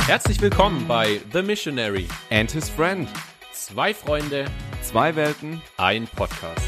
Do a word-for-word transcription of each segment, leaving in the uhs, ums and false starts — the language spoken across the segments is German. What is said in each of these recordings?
Herzlich willkommen bei The Missionary and his friend. Zwei Freunde, zwei Welten, ein Podcast.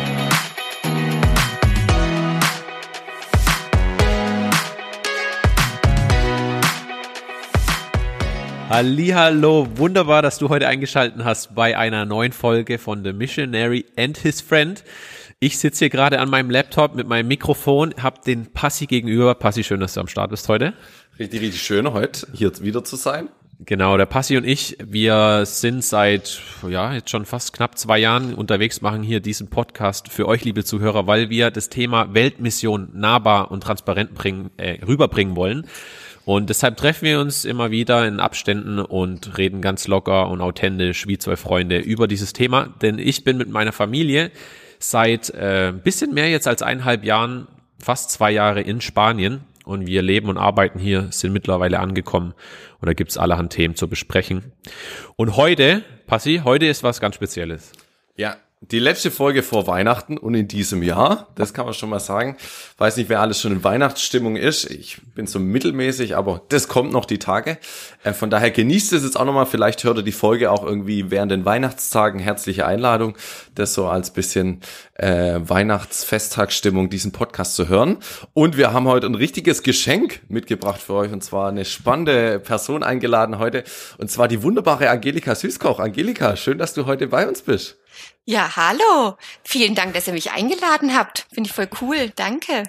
Hallihallo, wunderbar, dass du heute eingeschaltet hast bei einer neuen Folge von The Missionary and his friend. Ich sitze hier gerade an meinem Laptop mit meinem Mikrofon, hab den Passi gegenüber. Passi, schön, dass du am Start bist heute. Richtig, richtig schön, heute hier wieder zu sein. Genau, der Passi und ich, wir sind seit, ja, jetzt schon fast knapp zwei Jahren unterwegs, machen hier diesen Podcast für euch, liebe Zuhörer, weil wir das Thema Weltmission nahbar und transparent bringen, äh, rüberbringen wollen. Und deshalb treffen wir uns immer wieder in Abständen und reden ganz locker und authentisch wie zwei Freunde über dieses Thema. Denn ich bin mit meiner Familie seit äh, ein bisschen mehr jetzt als eineinhalb Jahren, fast zwei Jahre in Spanien. Und wir leben und arbeiten hier, sind mittlerweile angekommen. Und da gibt's allerhand Themen zu besprechen. Und heute, Passi, heute ist was ganz Spezielles. Ja, die letzte Folge vor Weihnachten und in diesem Jahr, das kann man schon mal sagen. Weiß nicht, wer alles schon in Weihnachtsstimmung ist. Ich bin so mittelmäßig, aber das kommt noch die Tage. Äh, von daher genießt es jetzt auch nochmal. Vielleicht hört ihr die Folge auch irgendwie während den Weihnachtstagen. Herzliche Einladung, das so als bisschen äh, Weihnachtsfesttagsstimmung, diesen Podcast zu hören. Und wir haben heute ein richtiges Geschenk mitgebracht für euch. Und zwar eine spannende Person eingeladen heute. Und zwar die wunderbare Angelika Süßkoch. Angelika, schön, dass du heute bei uns bist. Ja, hallo. Vielen Dank, dass ihr mich eingeladen habt. Finde ich voll cool. Danke.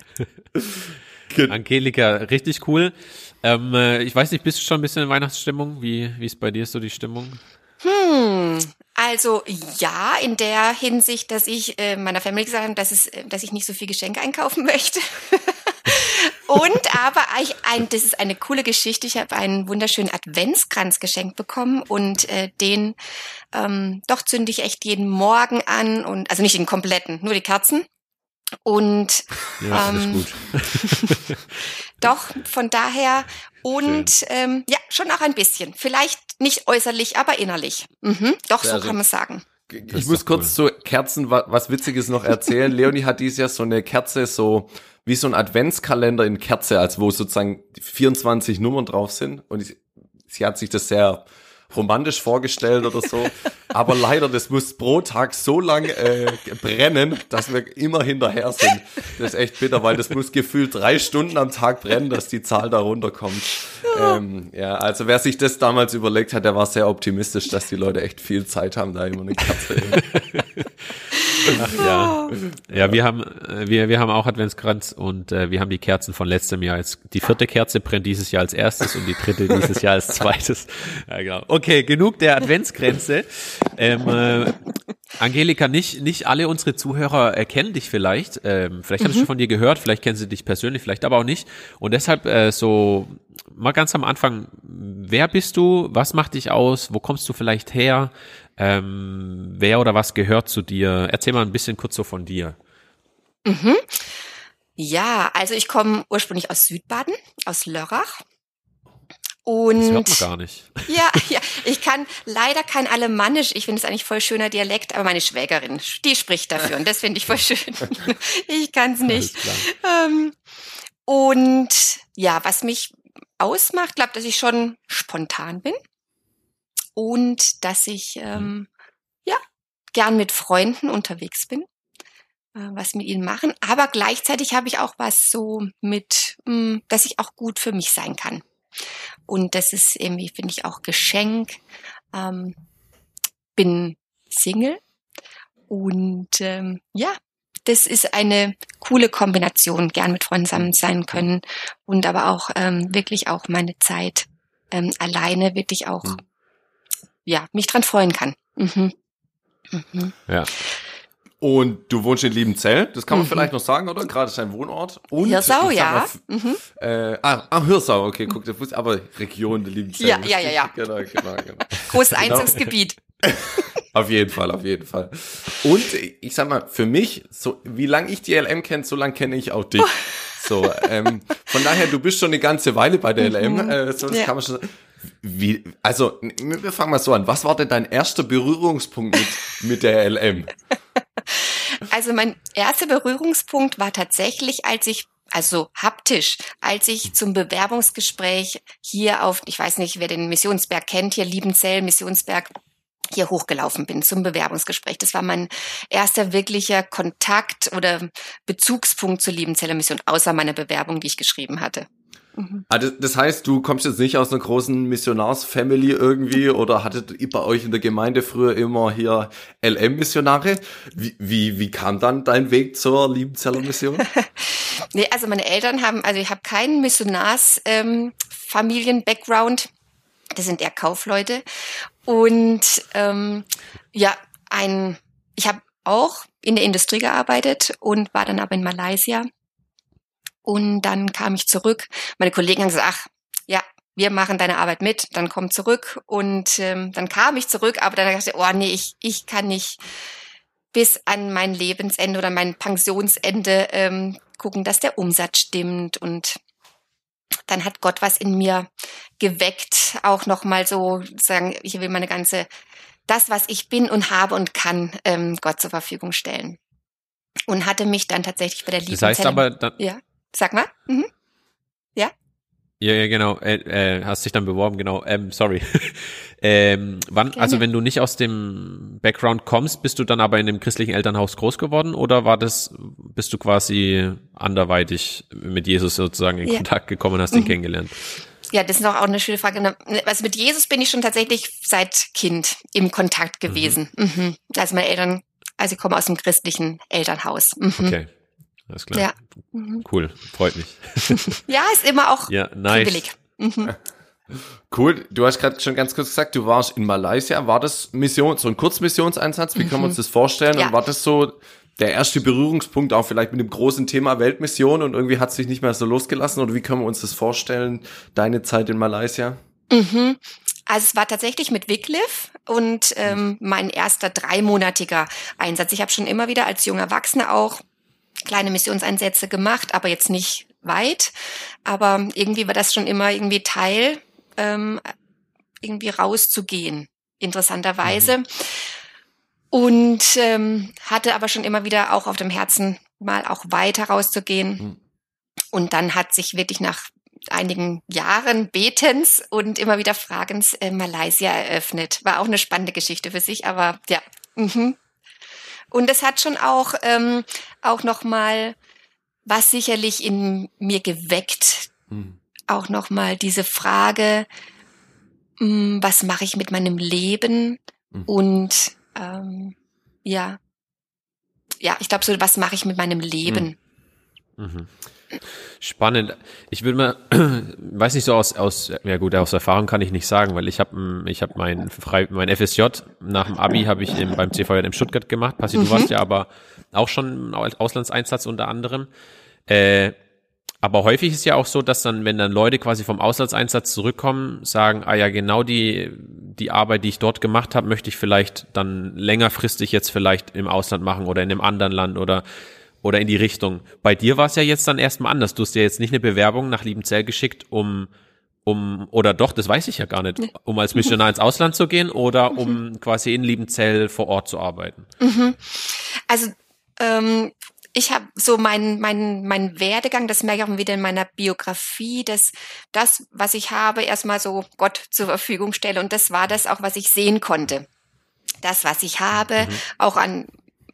Angelika, richtig cool. Ähm, ich weiß nicht, bist du schon ein bisschen in Weihnachtsstimmung? Wie, wie ist bei dir so die Stimmung? Hm, also ja, in der Hinsicht, dass ich äh, meiner Family gesagt habe, dass, es, dass ich nicht so viel Geschenke einkaufen möchte. Und aber ich, ein, das ist eine coole Geschichte. Ich habe einen wunderschönen Adventskranz geschenkt bekommen und äh, den ähm, doch zünde ich echt jeden Morgen an und also nicht den kompletten, nur die Kerzen. Und ja, ähm, ist gut. Doch, von daher und ähm, ja, schon auch ein bisschen. Vielleicht nicht äußerlich, aber innerlich. Mhm, doch, so also, kann man sagen. Ich muss kurz cool. zu Kerzen was, was Witziges noch erzählen. Leonie hat dieses Jahr so eine Kerze, so wie so ein Adventskalender in Kerze, als wo sozusagen vierundzwanzig Nummern drauf sind. Und ich, sie hat sich das sehr romantisch vorgestellt oder so. Aber leider, das muss pro Tag so lang äh, brennen, dass wir immer hinterher sind. Das ist echt bitter, weil das muss gefühlt drei Stunden am Tag brennen, dass die Zahl da runterkommt. Ja. Ähm, ja, also wer sich das damals überlegt hat, der war sehr optimistisch, dass die Leute echt viel Zeit haben, da immer eine Kerze. Ach ja. Ja, wir haben wir wir haben auch Adventskranz und äh, wir haben die Kerzen von letztem Jahr als die vierte Kerze brennt dieses Jahr als erstes und die dritte dieses Jahr als zweites. Ja, genau. Okay, genug der Adventskränze. Ähm, äh, Angelika, nicht nicht alle unsere Zuhörer erkennen dich vielleicht. Ähm, vielleicht mhm. haben sie schon von dir gehört, vielleicht kennen sie dich persönlich, vielleicht aber auch nicht. Und deshalb äh, so mal ganz am Anfang, wer bist du? Was macht dich aus? Wo kommst du vielleicht her? Ähm, wer oder was gehört zu dir? Erzähl mal ein bisschen kurz so von dir. Mhm. Ja, also ich komme ursprünglich aus Südbaden, aus Lörrach. Und das hört man gar nicht. Ja, ja, ich kann leider kein Alemannisch. Ich finde es eigentlich voll schöner Dialekt, aber meine Schwägerin, die spricht dafür und das finde ich voll schön. Ich kann es nicht. Ähm, und ja, was mich ausmacht, glaube, dass ich schon spontan bin. Und dass ich ähm, ja gern mit Freunden unterwegs bin, äh, was mit ihnen machen. Aber gleichzeitig habe ich auch was so mit, mh, dass ich auch gut für mich sein kann. Und das ist irgendwie, finde ich, auch Geschenk. Ähm, bin Single und ähm, ja, das ist eine coole Kombination. Gern mit Freunden zusammen sein können und aber auch ähm, wirklich auch meine Zeit ähm, alleine wirklich auch mhm. ja, mich dran freuen kann. Mhm. Mhm. Ja. Und du wohnst in Liebenzell, das kann man mhm. vielleicht noch sagen, oder? Gerade ist dein Wohnort. Und Hirsau, ja. Mal, mhm. äh, ah, ah, Hirsau, okay, guck, das ist aber Region der Liebenzell. Ja, ja, ja, ja. Genau, genau, genau. Großes Einzugsgebiet. Auf jeden Fall, auf jeden Fall. Und ich sag mal, für mich, so wie lange ich die L M kenne, so lange kenne ich auch dich. So, ähm, von daher, du bist schon eine ganze Weile bei der L M, mhm. äh, so das ja. kann man schon sagen. Wie, also, wir fangen mal so an. Was war denn dein erster Berührungspunkt mit, mit der L M? Also mein erster Berührungspunkt war tatsächlich, als ich also haptisch, als ich zum Bewerbungsgespräch hier auf, ich weiß nicht, wer den Missionsberg kennt, hier Liebenzell, Missionsberg, hier hochgelaufen bin zum Bewerbungsgespräch. Das war mein erster wirklicher Kontakt oder Bezugspunkt zur Liebenzeller Mission, außer meiner Bewerbung, die ich geschrieben hatte. Mhm. Also das heißt, du kommst jetzt nicht aus einer großen Missionarsfamily irgendwie oder hattet ihr bei euch in der Gemeinde früher immer hier L M-Missionare? Wie, wie, wie kam dann dein Weg zur Liebenzeller Mission? Nee, also meine Eltern haben, also ich habe keinen Missionars-Familien-Background. Ähm, das sind eher Kaufleute. Und ähm, ja, ein, ich habe auch in der Industrie gearbeitet und war dann aber in Malaysia. Und dann kam ich zurück. Meine Kollegen haben gesagt, ach, ja, wir machen deine Arbeit mit, dann komm zurück. Und ähm, dann kam ich zurück, aber dann dachte ich, oh nee, ich, ich kann nicht bis an mein Lebensende oder mein Pensionsende ähm, gucken, dass der Umsatz stimmt. Und dann hat Gott was in mir geweckt, auch nochmal so sagen, ich will meine ganze, das, was ich bin und habe und kann, ähm, Gott zur Verfügung stellen. Und hatte mich dann tatsächlich bei der Liebenzelle. Das heißt aber dann, ja. Sag mal. Mhm. Ja? Ja, ja, genau. Äh, äh, hast dich dann beworben, genau. Ähm, sorry. ähm, wann, Gerne. also wenn du nicht aus dem Background kommst, bist du dann aber in dem christlichen Elternhaus groß geworden oder war das, bist du quasi anderweitig mit Jesus sozusagen in ja. Kontakt gekommen und hast ihn mhm. kennengelernt? Ja, das ist auch eine schöne Frage. Also mit Jesus bin ich schon tatsächlich seit Kind im Kontakt gewesen. Mhm. Mhm. Also meine Eltern, also ich komme aus dem christlichen Elternhaus. Mhm. Okay. Alles klar. Ja. Mhm. Cool, freut mich. Ja, ist immer auch ja, nice. Privileg. Mhm. Cool, du hast gerade schon ganz kurz gesagt, du warst in Malaysia. War das Mission, so ein Kurzmissionseinsatz? Wie mhm. können wir uns das vorstellen? Ja. Und war das so der erste Berührungspunkt auch vielleicht mit dem großen Thema Weltmission und irgendwie hat es dich nicht mehr so losgelassen? Oder wie können wir uns das vorstellen, deine Zeit in Malaysia? Mhm. Also es war tatsächlich mit Wycliffe und ähm, mein erster dreimonatiger Einsatz. Ich habe schon immer wieder als junger Erwachsener auch kleine Missionseinsätze gemacht, aber jetzt nicht weit. Aber irgendwie war das schon immer irgendwie Teil, ähm, irgendwie rauszugehen, interessanterweise. Mhm. Und ähm, hatte aber schon immer wieder auch auf dem Herzen, mal auch weiter rauszugehen. Mhm. Und dann hat sich wirklich nach einigen Jahren Betens und immer wieder Fragens äh, Malaysia eröffnet. War auch eine spannende Geschichte für sich, aber ja. Mhm. Und es hat schon auch ähm, auch noch mal was sicherlich in mir geweckt, hm. auch noch mal diese Frage, mh, was mache ich mit meinem Leben hm. und ähm, ja, ja, ich glaube so, was mache ich mit meinem Leben? Hm. Mhm. Spannend. Ich will mal, weiß nicht so aus, aus, ja gut, aus Erfahrung kann ich nicht sagen, weil ich habe, ich habe mein frei, mein F S J nach dem Abi habe ich im, beim C V J in Stuttgart gemacht. Passi, mhm. du warst ja aber auch schon als Auslandseinsatz unter anderem. Äh, aber häufig ist ja auch so, dass dann, wenn dann Leute quasi vom Auslandseinsatz zurückkommen, sagen, ah ja, genau die, die Arbeit, die ich dort gemacht habe, möchte ich vielleicht dann längerfristig jetzt vielleicht im Ausland machen oder in einem anderen Land oder Oder in die Richtung. Bei dir war es ja jetzt dann erstmal anders. Du hast ja jetzt nicht eine Bewerbung nach Liebenzell geschickt, um, um, oder doch, das weiß ich ja gar nicht, um als Missionar ins Ausland zu gehen oder um quasi in Liebenzell vor Ort zu arbeiten. Also, ähm, ich habe so meinen mein, mein Werdegang, das merke ich auch wieder in meiner Biografie, dass das, was ich habe, erstmal so Gott zur Verfügung stelle. Und das war das auch, was ich sehen konnte. Das, was ich habe, mhm. auch an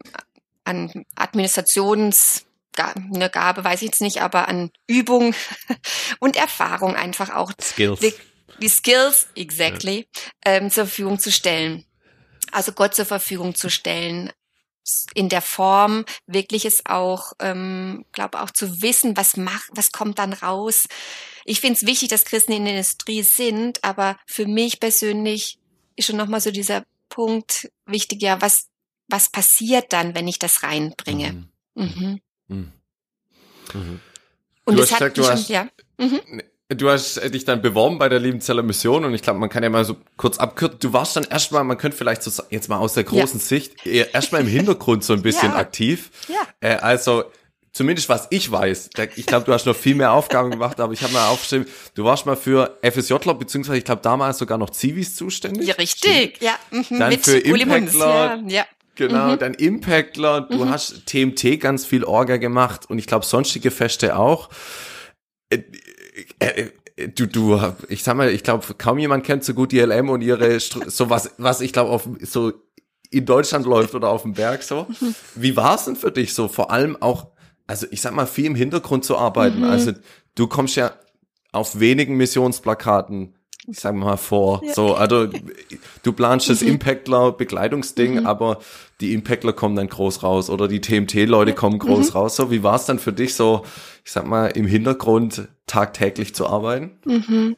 an Administrations, eine Gabe, weiß ich jetzt nicht, aber an Übung und Erfahrung einfach auch. Skills. Die, die Skills, exactly, ja. ähm, zur Verfügung zu stellen. Also Gott zur Verfügung zu stellen. In der Form wirklich es auch, ähm, glaube auch zu wissen, was macht, was kommt dann raus. Ich finde es wichtig, dass Christen in der Industrie sind, aber für mich persönlich ist schon nochmal so dieser Punkt wichtig, ja, was Was passiert dann, wenn ich das reinbringe? Mhm. Mhm. Mhm. Und du hast gesagt, du hast, ja. mhm. du hast dich dann beworben bei der Liebenzeller Mission und ich glaube, man kann ja mal so kurz abkürzen. Du warst dann erstmal, man könnte vielleicht so jetzt mal aus der großen ja. Sicht erstmal im Hintergrund so ein bisschen ja. aktiv. Ja. Äh, also zumindest was ich weiß, ich glaube, du hast noch viel mehr Aufgaben gemacht, aber ich habe mal aufgeschrieben, du warst mal für F S Jler, beziehungsweise ich glaube damals sogar noch Zivis zuständig. Ja, richtig, ja. Mhm. Dann mit für Impactler. Ja. ja. Genau, Mhm. dann Impactler, du Mhm. hast T M T ganz viel Orga gemacht und ich glaube sonstige Feste auch. Äh, äh, äh, Du, du, ich sag mal, ich glaube, kaum jemand kennt so gut die L M und ihre, Stru- so was, was ich glaube, auf so in Deutschland läuft oder auf dem Berg so. Wie war es denn für dich so? Vor allem auch, also ich sag mal, viel im Hintergrund zu arbeiten. Mhm. Also du kommst ja auf wenigen Missionsplakaten, ich sag mal, vor. Ja. So, also du planst das Mhm. Impactler-Begleitungsding, Mhm. aber die Impactler kommen dann groß raus oder die T M T-Leute kommen groß Mhm. raus. So, wie war es dann für dich so, ich sag mal, im Hintergrund tagtäglich zu arbeiten? Mhm.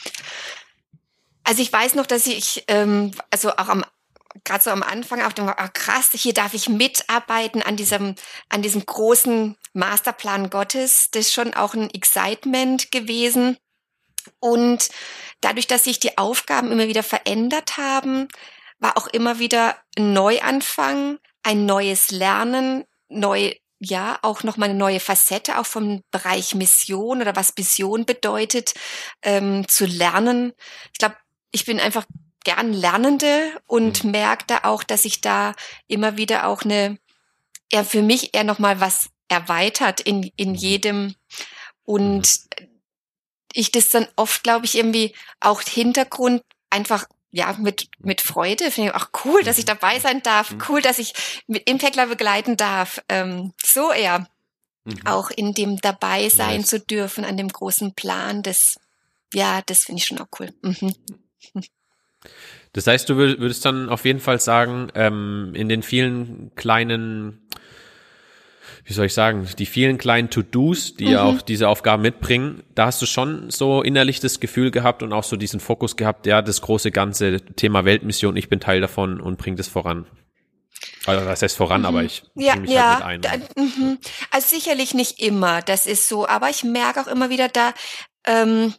Also ich weiß noch, dass ich, ähm, also auch am, gerade so am Anfang auch dachte, ah, krass, hier darf ich mitarbeiten an diesem, an diesem großen Masterplan Gottes. Das ist schon auch ein Excitement gewesen. Und dadurch, dass sich die Aufgaben immer wieder verändert haben, war auch immer wieder ein Neuanfang, ein neues Lernen, neu, ja, auch nochmal eine neue Facette, auch vom Bereich Mission oder was Mission bedeutet, ähm, zu lernen. Ich glaube, ich bin einfach gern Lernende und Mhm. merke da auch, dass ich da immer wieder auch eine, eher für mich eher nochmal was erweitert in, in Mhm. jedem und ich das dann oft, glaube ich, irgendwie auch Hintergrund einfach ja mit mit Freude finde ich auch cool, dass ich dabei sein darf, Mhm. cool, dass ich mit Impactler begleiten darf, ähm, so eher Mhm. auch in dem dabei sein Nice. zu dürfen an dem großen Plan, das ja, das finde ich schon auch cool. Mhm. Das heißt, du wür- würdest dann auf jeden Fall sagen, ähm, in den vielen kleinen, wie soll ich sagen, die vielen kleinen To-Dos, die ja Mhm. auch diese Aufgaben mitbringen, da hast du schon so innerlich das Gefühl gehabt und auch so diesen Fokus gehabt, ja, das große ganze Thema Weltmission, ich bin Teil davon und bring das voran. Also das heißt voran, aber ich Ja, bringe mich ja, halt mit da, ein. mhm. Also sicherlich nicht immer, das ist so, aber ich merke auch immer wieder da, ähm,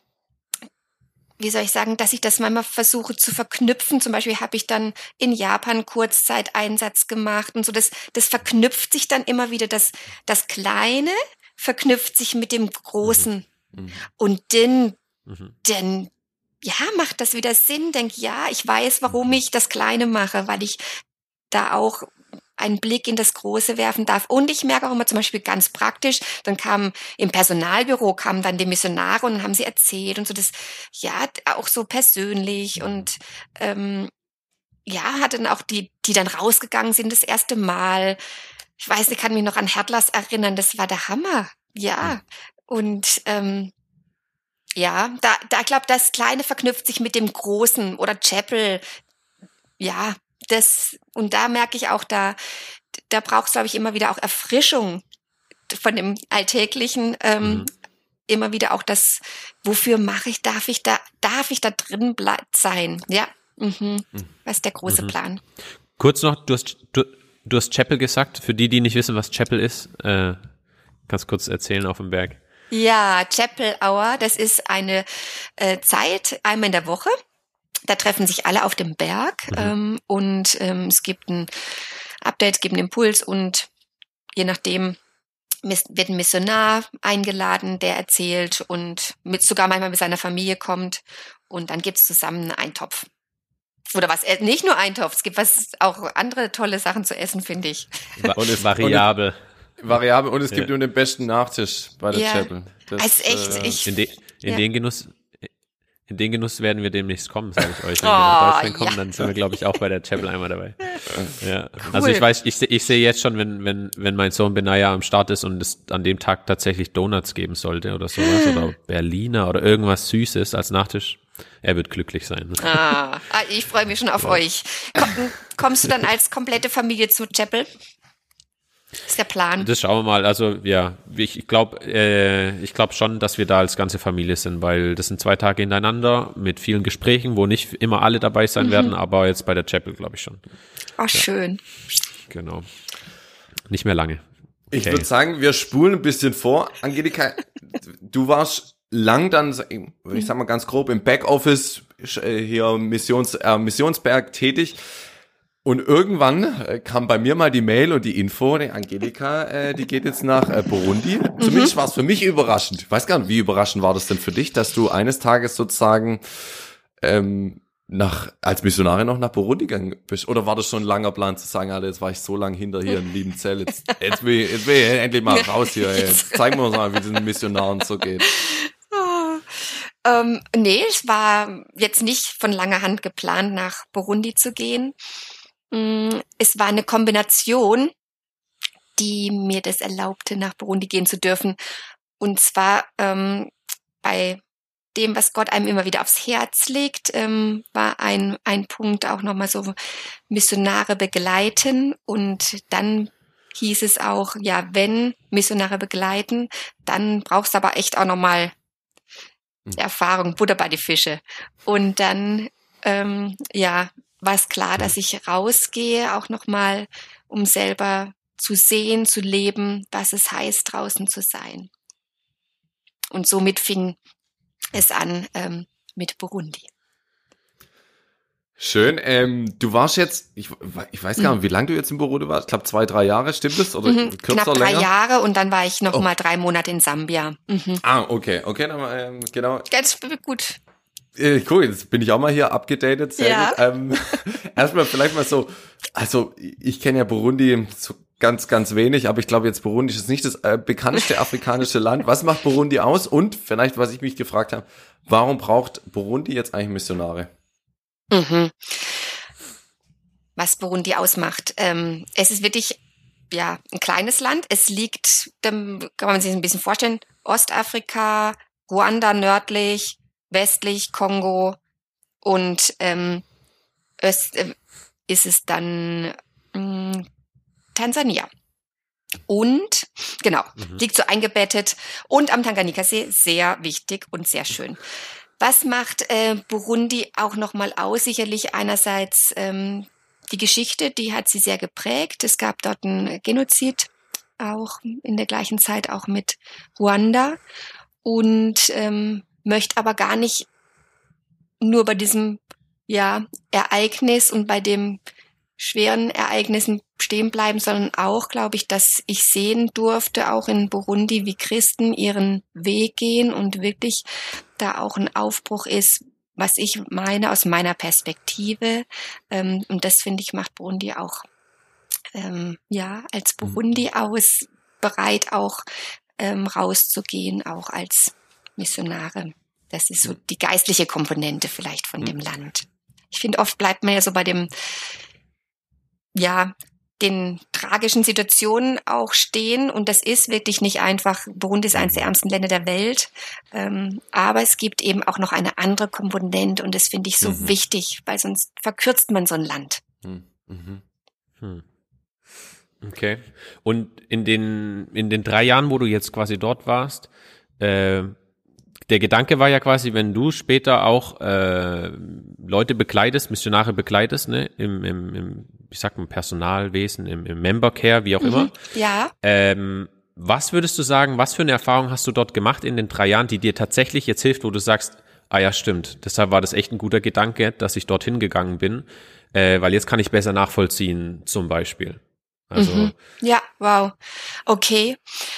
wie soll ich sagen, dass ich das manchmal versuche zu verknüpfen. Zum Beispiel habe ich dann in Japan Kurzzeiteinsatz gemacht und so. Das, das verknüpft sich dann immer wieder. Das, das Kleine verknüpft sich mit dem Großen. Mhm. Und dann, Mhm. dann, ja, macht das wieder Sinn. Denk, ja, ich weiß, warum ich das Kleine mache, weil ich da auch einen Blick in das Große werfen darf. Und ich merke auch immer zum Beispiel ganz praktisch, dann kam im Personalbüro, kamen dann die Missionare und dann haben sie erzählt und so das, ja, auch so persönlich und ähm, ja, hatte dann auch die, die dann rausgegangen sind das erste Mal. Ich weiß, ich kann mich noch an Hertlers erinnern, das war der Hammer. Ja, und ähm, ja, da, da glaube das Kleine verknüpft sich mit dem Großen oder Chapel. Ja, das, und da merke ich auch, da, da braucht es, glaube ich, immer wieder auch Erfrischung von dem Alltäglichen, ähm, Mhm. immer wieder auch das, wofür mache ich, darf ich da, darf ich da drin ble- sein? Ja, mhm. Was ist der große Mhm. Plan? Kurz noch, du hast, du, du hast Chapel gesagt, für die, die nicht wissen, was Chapel ist, äh, kannst kurz erzählen auf dem Berg. Ja, Chapel Hour, das ist eine äh, Zeit, einmal in der Woche. Da treffen sich alle auf dem Berg Mhm. ähm, und ähm, es gibt ein Update, es gibt einen Impuls und je nachdem mis- wird ein Missionar eingeladen, der erzählt und mit sogar manchmal mit seiner Familie kommt und dann gibt's zusammen einen Eintopf. Oder was, äh, nicht nur Eintopf, es gibt was auch andere tolle Sachen zu essen, finde ich. Va Und es- variabel. Variabel und es gibt Ja. nur den besten Nachtisch bei der Ja. Chapel. Das, Also echt, äh, ich- In, de, in Ja. den Genuss, in den Genuss werden wir demnächst kommen, sage ich euch. Wenn Oh, wir nach Deutschland kommen, ja. dann sind wir, glaube ich, auch bei der Chapel einmal dabei. Ja. Also ich weiß, ich, seh- ich sehe jetzt schon, wenn, wenn, wenn mein Sohn Benaya am Start ist und es an dem Tag tatsächlich Donuts geben sollte oder sowas oder Berliner oder irgendwas Süßes als Nachtisch, er wird glücklich sein. Ah, ah, ich freue mich schon auf euch. Komm, kommst du dann als komplette Familie zu Chapel? Das ist der Plan. Das schauen wir mal. Also ja, ich glaube, äh, ich glaube schon, dass wir da als ganze Familie sind, weil das sind zwei Tage hintereinander mit vielen Gesprächen, wo nicht immer alle dabei sein Mhm. werden, aber jetzt bei der Chapel glaube ich schon. Oh, schön. Genau. Nicht mehr lange. Ich Okay. würde sagen, wir spulen ein bisschen vor. Angelika, du warst lang dann, ich sag mal ganz grob, im Backoffice äh, hier Missions, äh, Missionsberg tätig. Und irgendwann äh, kam bei mir mal die Mail und die Info, die Angelika, äh, die geht jetzt nach äh, Burundi. Zumindest war es für mich überraschend. Ich weiß gar nicht, wie überraschend war das denn für dich, dass du eines Tages sozusagen ähm, nach als Missionarin noch nach Burundi gegangen bist? Oder war das schon ein langer Plan zu sagen, Alter, jetzt war ich so lang hinter hier in Liebenzell, jetzt, jetzt, will ich, jetzt will ich endlich mal raus hier, ey. Jetzt zeigen wir uns mal, wie es den Missionaren so geht. Oh. Ähm, nee, es war jetzt nicht von langer Hand geplant, nach Burundi zu gehen. Es war eine Kombination, die mir das erlaubte, nach Burundi gehen zu dürfen. Und zwar ähm, bei dem, was Gott einem immer wieder aufs Herz legt, ähm, war ein, ein Punkt auch nochmal so Missionare begleiten. Und dann hieß es auch, ja, wenn Missionare begleiten, dann brauchst du aber echt auch nochmal Erfahrung, Butter bei die Fische. Und dann, ähm, ja, war es klar, dass ich rausgehe, auch nochmal, um selber zu sehen, zu leben, was es heißt, draußen zu sein. Und somit fing es an ähm, mit Burundi. Schön. Ähm, du warst jetzt, ich, ich weiß gar nicht, wie lange du jetzt in Burundi warst. Ich glaube zwei, drei Jahre, stimmt das? Oder mhm, kürzer, knapp drei länger? Jahre und dann war ich noch Oh. mal drei Monate in Sambia. Mhm. Ah, okay, okay, dann, ähm, genau. Ganz gut. Äh, cool, jetzt bin ich auch mal hier abgedatet. Sehr Ja. gut. Ähm, erstmal vielleicht mal so, also ich kenne ja Burundi so ganz, ganz wenig, aber ich glaube jetzt Burundi ist nicht das äh, bekannteste afrikanische Land. Was macht Burundi aus? Und vielleicht, was ich mich gefragt habe, warum braucht Burundi jetzt eigentlich Missionare? Mhm. Was Burundi ausmacht. Ähm, es ist wirklich ja ein kleines Land. Es liegt, dann kann man sich ein bisschen vorstellen, Ostafrika, Ruanda nördlich, westlich Kongo und ähm, öst, äh, ist es dann mh, Tansania. Und, genau, Mhm. liegt so eingebettet und am Tanganjika-See, sehr wichtig und sehr schön. Was macht äh, Burundi auch nochmal aus? Sicherlich einerseits ähm, die Geschichte, die hat sie sehr geprägt. Es gab dort einen Genozid, auch in der gleichen Zeit auch mit Ruanda. Und ähm, möchte aber gar nicht nur bei diesem ja, Ereignis und bei dem schweren Ereignissen stehen bleiben, sondern auch, glaube ich, dass ich sehen durfte, auch in Burundi, wie Christen ihren Weg gehen und wirklich da auch ein Aufbruch ist, was ich meine aus meiner Perspektive. Ähm, und das, finde ich, macht Burundi auch, ähm, ja, als Burundi aus bereit, auch ähm, rauszugehen, auch als Missionare. Das ist so die geistliche Komponente vielleicht von dem Land. Ich finde, oft bleibt man ja so bei dem, ja, den tragischen Situationen auch stehen. Und das ist wirklich nicht einfach. Burundi ist eines der ärmsten Länder der Welt. Ähm, aber es gibt eben auch noch eine andere Komponente. Und das finde ich so Mhm. wichtig, weil sonst verkürzt man so ein Land. Mhm. Mhm. Hm. Okay. Und in den, in den drei Jahren, wo du jetzt quasi dort warst, äh, der Gedanke war ja quasi, wenn du später auch äh, Leute begleitest, Missionare begleitest, ne, im, im, im ich sag mal, Personalwesen, im, im Member Care, wie auch Mhm. immer. Ja. Ähm, was würdest du sagen, was für eine Erfahrung hast du dort gemacht in den drei Jahren, die dir tatsächlich jetzt hilft, wo du sagst, ah ja, stimmt, deshalb war das echt ein guter Gedanke, dass ich dorthin gegangen bin, äh, weil jetzt kann ich besser nachvollziehen, zum Beispiel. Also, Mhm. Ja, wow. Okay.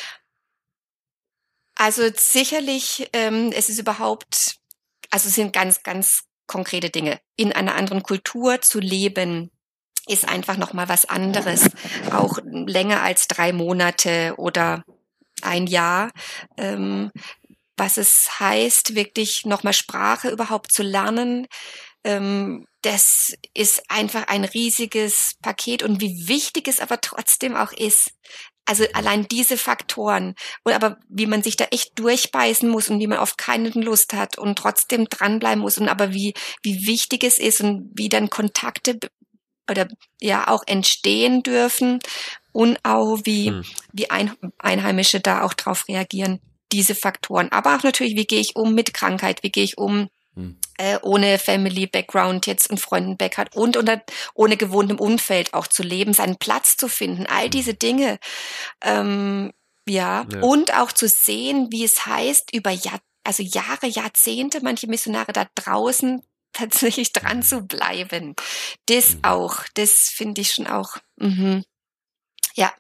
Also sicherlich, ähm, es ist überhaupt, also es sind ganz, ganz konkrete Dinge. In einer anderen Kultur zu leben, ist einfach nochmal was anderes. Auch länger als drei Monate oder ein Jahr. Ähm, was es heißt, wirklich nochmal Sprache überhaupt zu lernen, ähm, das ist einfach ein riesiges Paket. Und wie wichtig es aber trotzdem auch ist, also allein diese Faktoren, und aber wie man sich da echt durchbeißen muss und wie man oft keine Lust hat und trotzdem dranbleiben muss und aber wie, wie wichtig es ist und wie dann Kontakte be- oder ja auch entstehen dürfen und auch wie, Hm. wie Ein, Einheimische da auch drauf reagieren, diese Faktoren. Aber auch natürlich, wie gehe ich um mit Krankheit, wie gehe ich um Hm. äh, ohne Family Background jetzt und Freundenbackground und unter, ohne gewohntem Umfeld auch zu leben, seinen Platz zu finden, all diese Dinge. Ähm, ja. Ja. Und auch zu sehen, wie es heißt, über Jahr, also Jahre, Jahrzehnte, manche Missionare da draußen tatsächlich dran zu bleiben. Das Mhm. auch, das finde ich schon auch, mhm. Ja.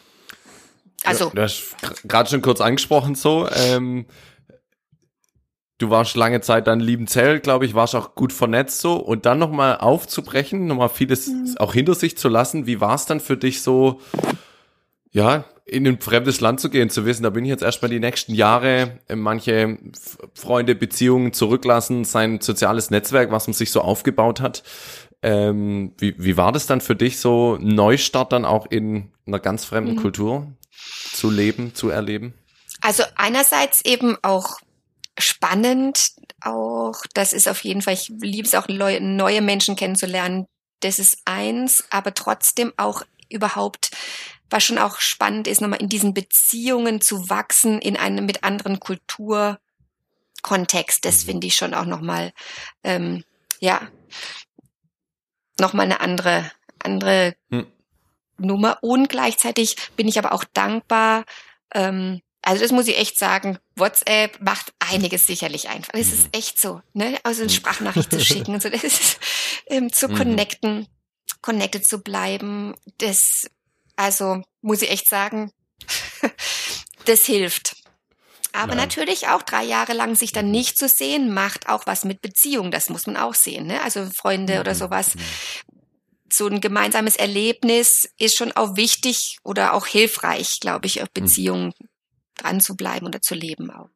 Also, Ja, du hast gerade schon kurz angesprochen so, ähm, du warst lange Zeit dann Liebenzell, glaube ich, warst auch gut vernetzt so und dann nochmal aufzubrechen, nochmal vieles mhm. auch hinter sich zu lassen. Wie war es dann für dich so, ja, in ein fremdes Land zu gehen, zu wissen, da bin ich jetzt erstmal die nächsten Jahre, manche Freunde, Beziehungen zurücklassen, sein soziales Netzwerk, was man sich so aufgebaut hat. Ähm, wie, wie war das dann für dich so, Neustart dann auch in einer ganz fremden mhm. Kultur zu leben, zu erleben? Also einerseits eben auch spannend, auch das ist auf jeden Fall, ich liebe es auch, neue Menschen kennenzulernen, das ist eins, aber trotzdem auch überhaupt, was schon auch spannend ist, nochmal in diesen Beziehungen zu wachsen, in einem mit anderen Kulturkontext, das finde ich schon auch nochmal, ähm, ja, nochmal eine andere, andere hm. Nummer. Und gleichzeitig bin ich aber auch dankbar, ähm, also das muss ich echt sagen, WhatsApp macht einiges sicherlich einfach. Das ist echt so, ne? Also eine Sprachnachricht zu schicken und so, das ist, ähm, zu connecten, connected zu bleiben, das, also muss ich echt sagen, das hilft. Aber Nein. natürlich auch drei Jahre lang sich dann nicht zu sehen, macht auch was mit Beziehung, das muss man auch sehen, ne? Also Freunde mhm. oder sowas. So ein gemeinsames Erlebnis ist schon auch wichtig oder auch hilfreich, glaube ich, auf Beziehungen mhm. dran zu bleiben oder zu leben auch.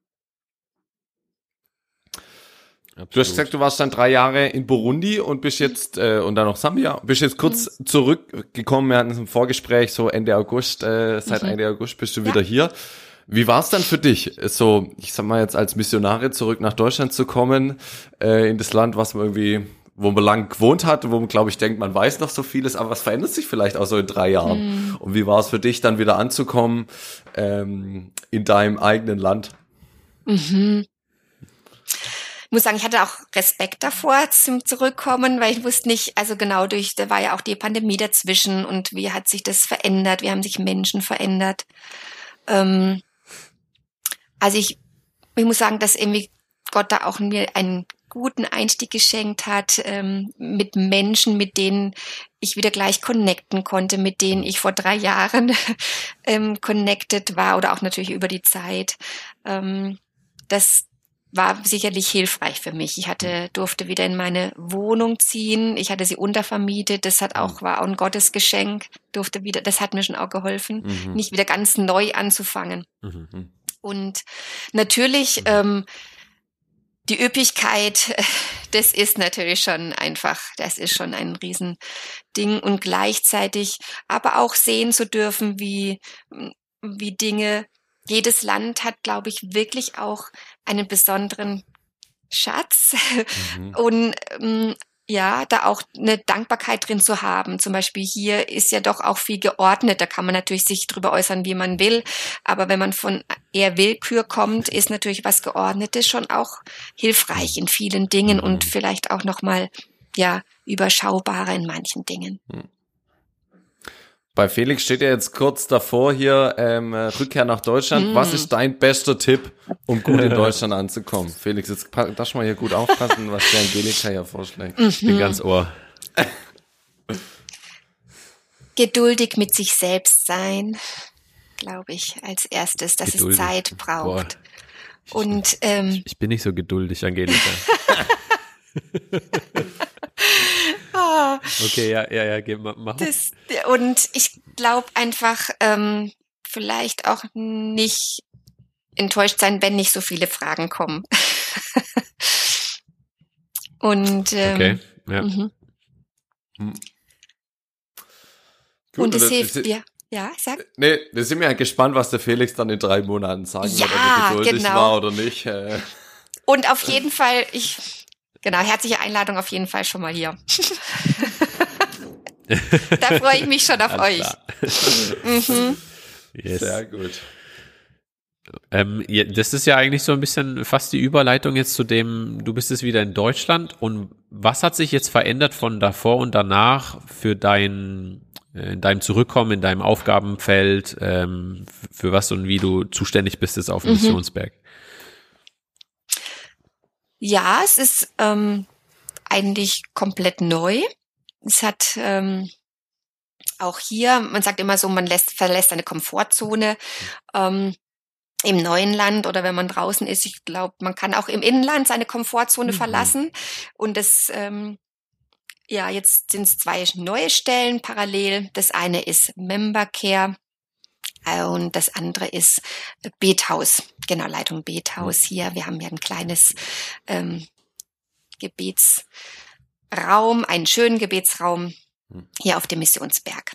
Absolut. Du hast gesagt, du warst dann drei Jahre in Burundi und bist jetzt, äh, und dann noch Sambia, bist jetzt kurz mhm. zurückgekommen, wir hatten ein Vorgespräch, so Ende August, äh, seit mhm. Ende August bist du ja. wieder hier. Wie war es dann für dich, so, ich sag mal jetzt als Missionare zurück nach Deutschland zu kommen, äh, in das Land, was man irgendwie, wo man lang gewohnt hat, wo man, glaube ich, denkt, man weiß noch so vieles, aber was verändert sich vielleicht auch so in drei Jahren? Mhm. Und wie war es für dich, dann wieder anzukommen ähm, in deinem eigenen Land? Mhm. Ich muss sagen, ich hatte auch Respekt davor zum Zurückkommen, weil ich wusste nicht, also genau durch, da war ja auch die Pandemie dazwischen und wie hat sich das verändert, wie haben sich Menschen verändert. Ähm, also ich, ich muss sagen, dass irgendwie Gott da auch mir einen guten Einstieg geschenkt hat, ähm, mit Menschen, mit denen ich wieder gleich connecten konnte, mit denen ich vor drei Jahren ähm, connected war oder auch natürlich über die Zeit. Ähm, das war sicherlich hilfreich für mich. Ich hatte, durfte wieder in meine Wohnung ziehen. Ich hatte sie untervermietet. Das hat auch, war auch ein Gottesgeschenk. Durfte wieder, das hat mir schon auch geholfen, mhm. nicht wieder ganz neu anzufangen. Mhm. Und natürlich, mhm. ähm, die Üppigkeit, das ist natürlich schon einfach, das ist schon ein Riesending. Und gleichzeitig aber auch sehen zu dürfen, wie, wie Dinge, jedes Land hat, glaube ich, wirklich auch einen besonderen Schatz. Mhm. Und ähm, ja, da auch eine Dankbarkeit drin zu haben. Zum Beispiel hier ist ja doch auch viel geordnet. Da kann man natürlich sich drüber äußern, wie man will. Aber wenn man von eher Willkür kommt, ist natürlich was Geordnetes schon auch hilfreich in vielen Dingen mhm. und vielleicht auch nochmal, ja, überschaubarer in manchen Dingen. Mhm. Bei Felix steht ja jetzt kurz davor hier, ähm, Rückkehr nach Deutschland. Mm. Was ist dein bester Tipp, um gut in Deutschland anzukommen? Felix, jetzt darfst du mal hier gut aufpassen, was der Angelika hier vorschlägt. Mhm. Ich bin ganz Ohr. Geduldig mit sich selbst sein, glaube ich, als erstes, dass geduldig. Es Zeit braucht. Ich, Und ähm, ich bin nicht so geduldig, Angelika. Okay, ja, ja, ja, geh, mach. Das, und ich glaube einfach, ähm, vielleicht auch nicht enttäuscht sein, wenn nicht so viele Fragen kommen. Und ähm, okay, ja. Mhm. Hm. Gut, und es hilft dir. Ja, ja, sag. Nee, wir sind ja gespannt, was der Felix dann in drei Monaten sagen ja, wird, ob er geduldig genau. war oder nicht. Und auf jeden Fall, ich Genau, herzliche Einladung auf jeden Fall schon mal hier. Da freue ich mich schon auf euch. Mhm. Yes. Sehr gut. Ähm, ja, das ist ja eigentlich so ein bisschen fast die Überleitung jetzt zu dem, du bist jetzt wieder in Deutschland und was hat sich jetzt verändert von davor und danach für dein, in deinem Zurückkommen, in deinem Aufgabenfeld, ähm, für was und wie du zuständig bist jetzt auf dem mhm. Missionsberg? Ja, es ist ähm, eigentlich komplett neu. Es hat ähm, auch hier, man sagt immer so, man lässt, verlässt eine Komfortzone. Ähm, im neuen Land oder wenn man draußen ist. Ich glaube, man kann auch im Inland seine Komfortzone mhm. verlassen. Und das, ähm, ja, jetzt sind es zwei neue Stellen parallel. Das eine ist Member Care äh, und das andere ist Bethaus. Genau, Leitung Bethaus hier. Wir haben ja ein kleines ähm, Gebetsraum, einen schönen Gebetsraum hier auf dem Missionsberg.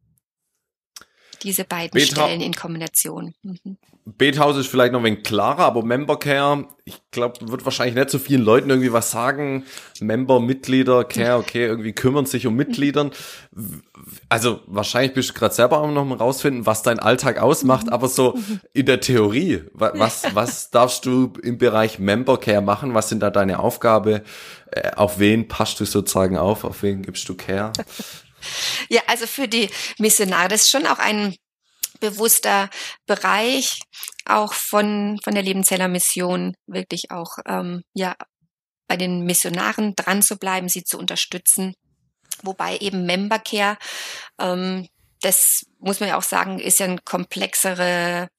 Diese beiden Betha- Stellen in Kombination. Mhm. Bethaus ist vielleicht noch ein wenig klarer, aber Member Care, ich glaube, wird wahrscheinlich nicht so vielen Leuten irgendwie was sagen. Member, Mitglieder, Care, okay, irgendwie kümmern sich um Mitgliedern. Also wahrscheinlich bist du gerade selber auch noch mal rausfinden, was dein Alltag ausmacht, aber so in der Theorie, was, was darfst du im Bereich Member Care machen? Was sind da deine Aufgabe? Auf wen passt du sozusagen auf? Auf wen gibst du Care? Ja, also für die Missionare, das ist schon auch ein bewusster Bereich, auch von von der Liebenzeller Mission, wirklich auch ähm, ja bei den Missionaren dran zu bleiben, sie zu unterstützen. Wobei eben Member Care, ähm, das muss man ja auch sagen, ist ja ein komplexerer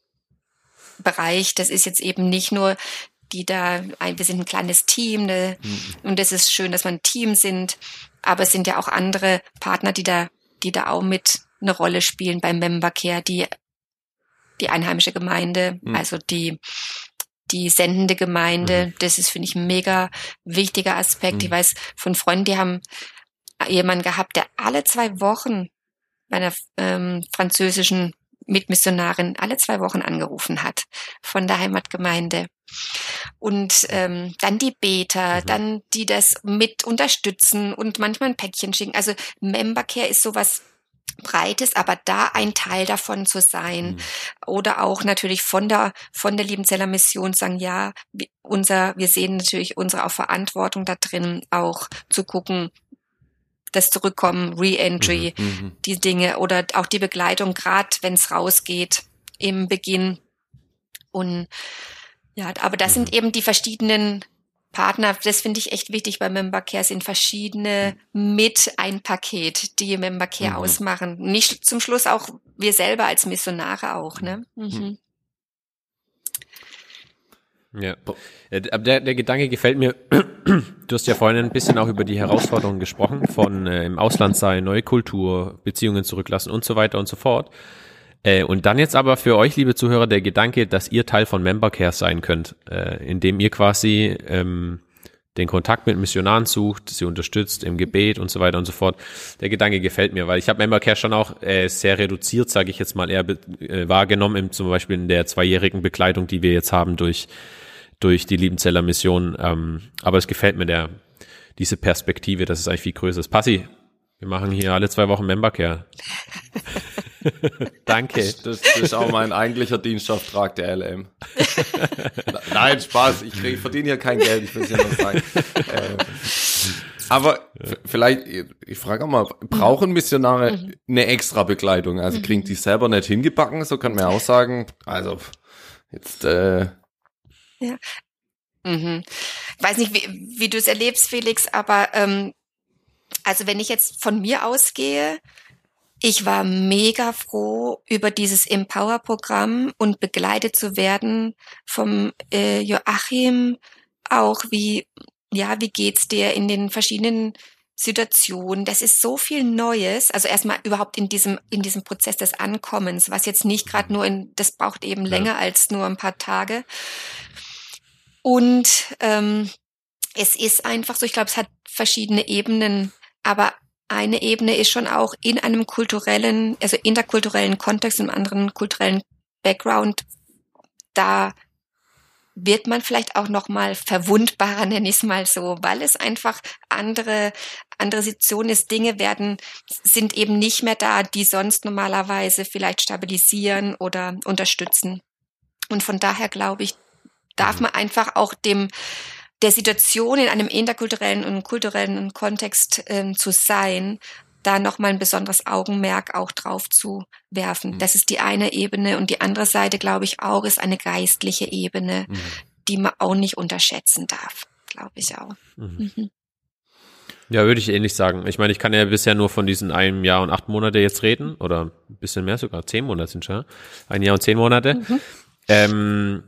Bereich. Das ist jetzt eben nicht nur die da, ein, wir sind ein kleines Team, ne, mhm. und es ist schön, dass wir ein Team sind, aber es sind ja auch andere Partner, die da, die da auch mit eine Rolle spielen beim Member Care, die, die einheimische Gemeinde, mhm. also die, die sendende Gemeinde, mhm. das ist, finde ich, ein mega wichtiger Aspekt. Mhm. Ich weiß von Freunden, die haben jemanden gehabt, der alle zwei Wochen bei einer ähm, französischen Mitmissionarin alle zwei Wochen angerufen hat von der Heimatgemeinde. Und ähm, dann die Beter, mhm. dann die das mit unterstützen und manchmal ein Päckchen schicken. Also Member Care ist sowas Breites, aber da ein Teil davon zu sein. Mhm. Oder auch natürlich von der von der Liebenzeller Mission sagen, ja, unser, wir sehen natürlich unsere auch Verantwortung da drin, auch zu gucken, das Zurückkommen, Re-Entry, mhm, die Dinge oder auch die Begleitung, gerade wenn es rausgeht im Beginn. Und ja, aber das mhm. sind eben die verschiedenen Partner. Das finde ich echt wichtig bei Member Care, sind verschiedene mit ein Paket, die Member Care mhm. ausmachen. Nicht zum Schluss auch wir selber als Missionare auch, ne? Mhm. Ja, aber der, der Gedanke gefällt mir. Du hast ja vorhin ein bisschen auch über die Herausforderungen gesprochen, von äh, im Ausland sein, neue Kultur, Beziehungen zurücklassen und so weiter und so fort. Äh, und dann jetzt aber für euch, liebe Zuhörer, der Gedanke, dass ihr Teil von Member Care sein könnt, äh, indem ihr quasi ähm, den Kontakt mit Missionaren sucht, sie unterstützt im Gebet und so weiter und so fort. Der Gedanke gefällt mir, weil ich habe Member Care schon auch äh, sehr reduziert, sage ich jetzt mal, eher be- äh, wahrgenommen, im, zum Beispiel in der zweijährigen Begleitung, die wir jetzt haben durch durch die Liebenzeller Mission. Ähm, aber es gefällt mir der diese Perspektive, dass es eigentlich viel größer ist. Passi, wir machen hier alle zwei Wochen Member Care. Danke. Das, das ist auch mein eigentlicher Dienstauftrag der L M. Nein, Spaß. Ich, ich verdiene hier kein Geld, ich will es ja nur sagen. äh, aber f- vielleicht, ich frage auch mal, brauchen Missionare mhm. eine extra Begleitung? Also kriegen die selber nicht hingebacken? So kann man ja auch sagen. Also jetzt äh, ja. Mhm. Ich weiß nicht, wie, wie du es erlebst, Felix, aber ähm, also wenn ich jetzt von mir ausgehe, ich war mega froh über dieses Empower-Programm und begleitet zu werden vom äh, Joachim, auch wie, ja, wie geht's dir in den verschiedenen Situationen? Das ist so viel Neues, also erstmal überhaupt in diesem in diesem Prozess des Ankommens, was jetzt nicht gerade nur in, das braucht eben länger ja. als nur ein paar Tage. Und ähm, es ist einfach so, ich glaube, es hat verschiedene Ebenen, aber eine Ebene ist schon auch in einem kulturellen, also interkulturellen Kontext, einem anderen kulturellen Background, da wird man vielleicht auch noch mal verwundbarer, nenne ich es mal so, weil es einfach andere andere Situationen ist, Dinge werden, sind eben nicht mehr da, die sonst normalerweise vielleicht stabilisieren oder unterstützen. Und von daher glaube ich, darf man einfach auch dem der Situation in einem interkulturellen und kulturellen Kontext ähm, zu sein, da nochmal ein besonderes Augenmerk auch drauf zu werfen. Mhm. Das ist die eine Ebene. Und die andere Seite, glaube ich, auch, ist eine geistliche Ebene, mhm. die man auch nicht unterschätzen darf, glaube ich auch. Mhm. Mhm. Ja, würde ich ähnlich sagen. Ich meine, ich kann ja bisher nur von diesen einem Jahr und acht Monate jetzt reden, oder ein bisschen mehr sogar, zehn Monate sind schon, ein Jahr und zehn Monate. Mhm. Ähm,